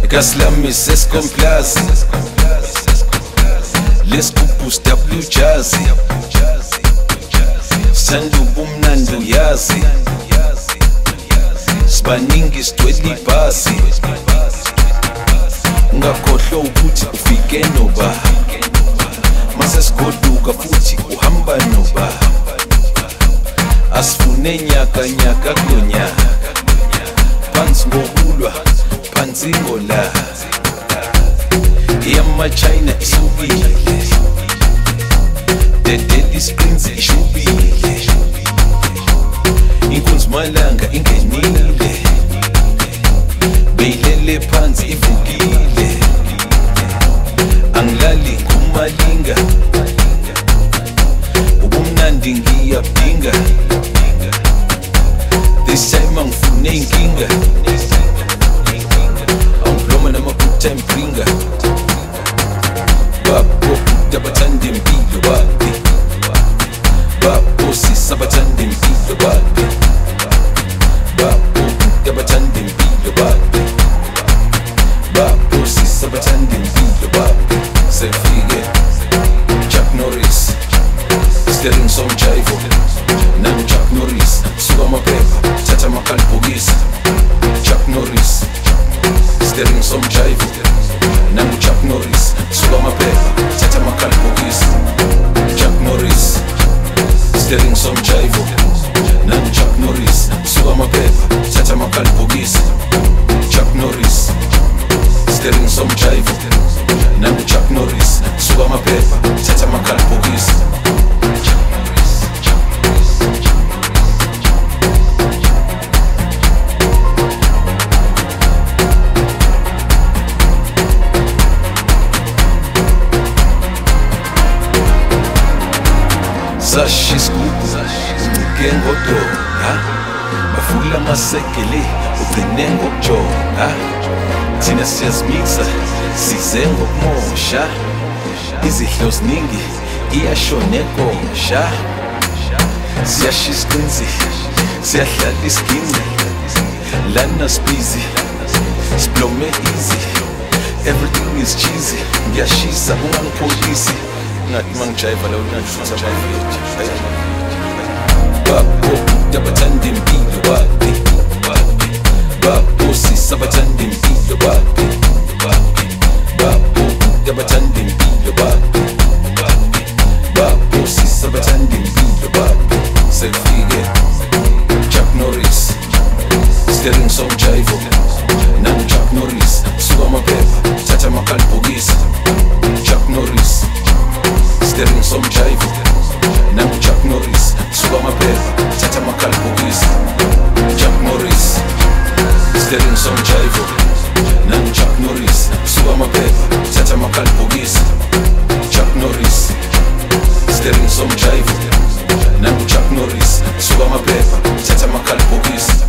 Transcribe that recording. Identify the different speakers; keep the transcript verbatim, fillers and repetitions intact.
Speaker 1: Kaslami seskomplazi Leskupusi double jazi Sandubu mnandi uyazi Sibaningi sidwela ibhasi Ungakhohlwa ukuthi ufike noba Mase sigoduka futhi uhamba noba Asifune nyaka nyaka kulonyaka Phansi ngokulwa, phansi ngola Iyama China isubile The deadly screens ishubile Inkunzi malanga ingenile Beyilele phansi ivukile Angilali kumalinga Ubumnandi ngiyabdinga This time angifune inkinga Angiloma nama-good time bringa Babo dabathanda impilo babi Babo sisabathanda impilo babi Babo dabathanda impilo babi Babo sisabathanda impilo babi Sefike Chuck Norris Steering somjaivo Nami Chuck Norris Suka amaphepha thatha amakhalibhokisi Chuck Norris Steering somjaivo Nami Chuck Norris Suka amaphepha thatha amakhalibhokisi Chuck Norris Steering somjaivo Nami Chuck Norris Suka amaphepha thatha amakhalibhokisi Chuck Norris Steering somjaivo Nami Chuck Norris Suka amaphepha thatha amakhalibhokisi Sashi skubu, uncike ngodola Bafula amasekele, ugcine ngokujonga Thina siyazimixa, size ngokumosha Izihlo ziningi, iyashona egosha Siyashisa isinzi, siyadlala isiginci Lana sibhizi, siblome easy Everything is cheesy, ngiyashisa ungangipholisi Ngathi mangijayiva la unashutha amaveti Babo dabathanda impilo babi Babo sisabathanda impilo babi Babo dabathanda impilo babi Babo sisabathanda impilo babi Sefike Chuck Norris Steering somjaivo Nami Chuck Norris Suka amaphepha thatha amakhalibhokisi Chuck Norris Steering somjaivo Nami Chuck Norris Suka amaphepha thatha amakhalibhokisi Chuck Norris Steering somjaivo Nami Chuck Norris Suka amaphepha thatha amakhalibhokisi Chuck Norris Steering somjaivo Nami Chuck Norris Suka amaphepha thatha amakhalibhokisi